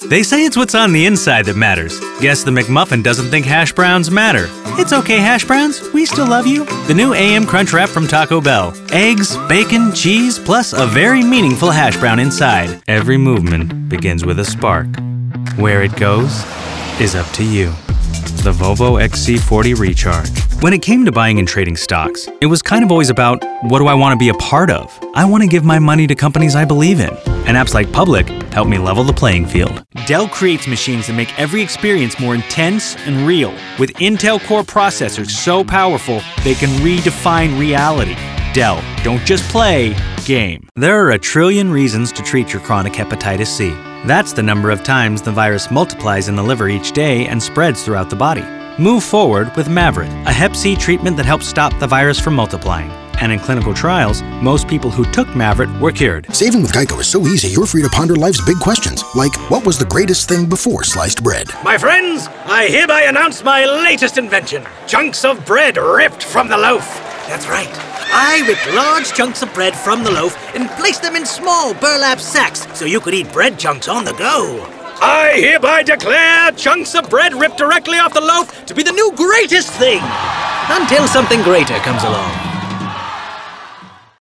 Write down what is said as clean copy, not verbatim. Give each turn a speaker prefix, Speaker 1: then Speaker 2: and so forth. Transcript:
Speaker 1: They say it's what's on the inside that matters. Guess the McMuffin doesn't think hash browns matter. It's okay, hash browns. We still love you. The new AM Crunch Wrap from Taco Bell. Eggs, bacon, cheese, plus a very meaningful hash brown inside. Every movement begins with a spark. Where it goes is up to you. The Volvo XC40 Recharge. When it came to buying and trading stocks, it was kind of always about, what do I want to be a part of? I want to give my money to companies I believe in. And apps like Public help me level the playing field. Dell creates machines that make every experience more intense and real. With Intel Core processors so powerful, they can redefine reality. Dell, don't just play, game. There are a trillion reasons to treat your chronic hepatitis C. That's the number of times the virus multiplies in the liver each day and spreads throughout the body. Move forward with Mavyret, a Hep C treatment that helps stop the virus from multiplying. And in clinical trials, most people who took Mavyret were cured.
Speaker 2: Saving with Geico is so easy, you're free to ponder life's big questions. Like, what was the greatest thing before sliced bread?
Speaker 3: My friends, I hereby announce my latest invention. Chunks of bread ripped from the loaf. That's right. I ripped large chunks of bread from the loaf and placed them in small burlap sacks so you could eat bread chunks on the go. I hereby declare chunks of bread ripped directly off the loaf to be the new greatest thing. Until something greater comes along.